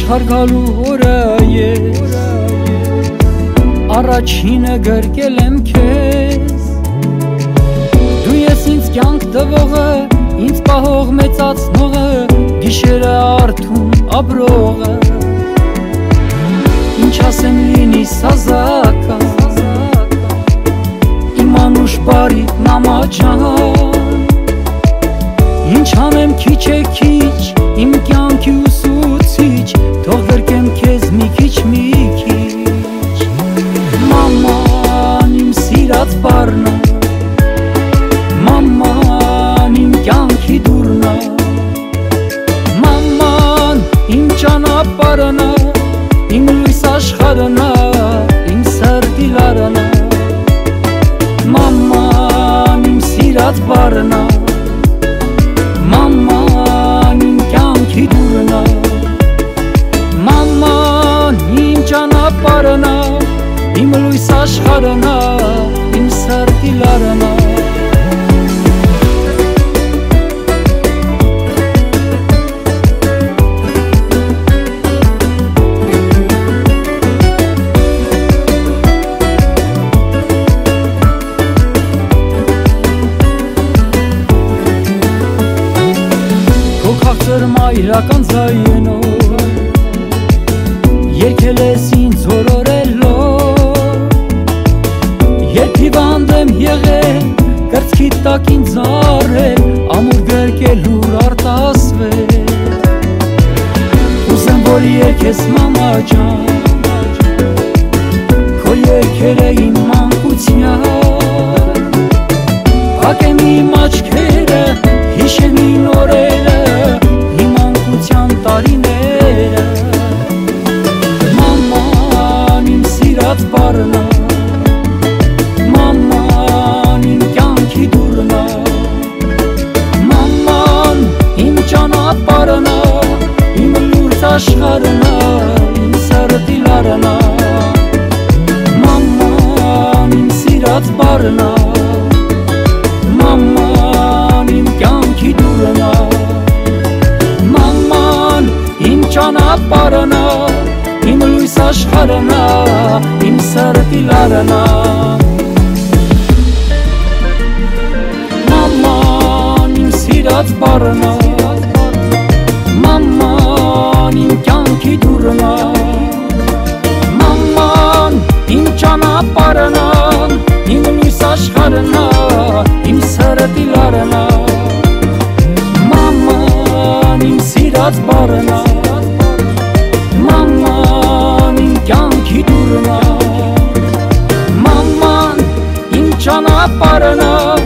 աշխարհ գալու օրը ես առաջինը գրկել եմ քեզ Դու ես ինձ կյանք տվողը ինձ պահող մեծացնողը գիշերը արթուն ապրողը Ինչ ասեմ լինի սազակա Իմ անուշ բարի նամաջան Ինչ անեմ քիչ է քիչ իմ կյանքի ուսուցիչ Թող գրկեմ քեզ մի քիչ Մաման իմ սիրած բառնա Մաման իմ կյանքի դուռնա Մաման իմ ճանապարհնա Իմ լույս աշխարհնա Իմ սրտի լարնա Մաման իմ սիրած բառնա Մաման իմ կյանքի դուռնա Մաման իմ ճանապարհնա Իմ լույս աշխարհնա Իմ սրտի լարնա Մայրական ձայնով Երգել ես ինձ օրորելով Երբ հիվանդ եմ եղել Կրծքի տակ ինձ առել Ամուր գրկելուր արտասվել Ուզեմ որ երգես մամա ջան Քո երգերը իմ մանկության Հակեմ իմ աչքերը Հիշեմ իմ օրերը տարիները Մաման իմ սիրած բառնա Մաման իմ կյանքի դուռնա Մաման իմ ճանապարհնա Իմ լուրջ աշխարհնա Իմ սրտի լարնա Մաման իմ սիրած բառնա Մաման իմ կյանքի դուռնա ճանապարհնա Իմ լույս աշխարհնա Իմ սրտի լարնա Մաման իմ սիրած բառնա Մաման իմ կյանքի դուռնա Մաման իմ ճանապարհնա Իմ լույս աշխարհնա Իմ սրտի լարնա Մաման իմ սիրած բառնա Մաման իմ կյանքի դուռնա Մաման իմ ճանապարհնա